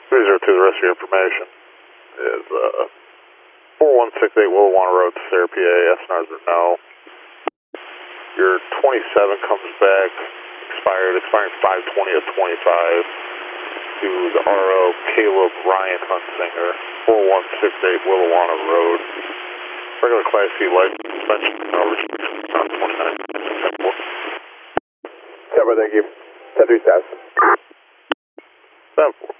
302, the rest of your information is 4168 Willowanna Road, Sarah, PA. SNRs are no. Your 27 comes back, expiring 520 of 25 to the RO Caleb Ryan Hunsinger, 4168 Willowanna Road. Regular Class C license, suspension, no restrictions on 29. Cover, thank you. 10-3 status. 7-4.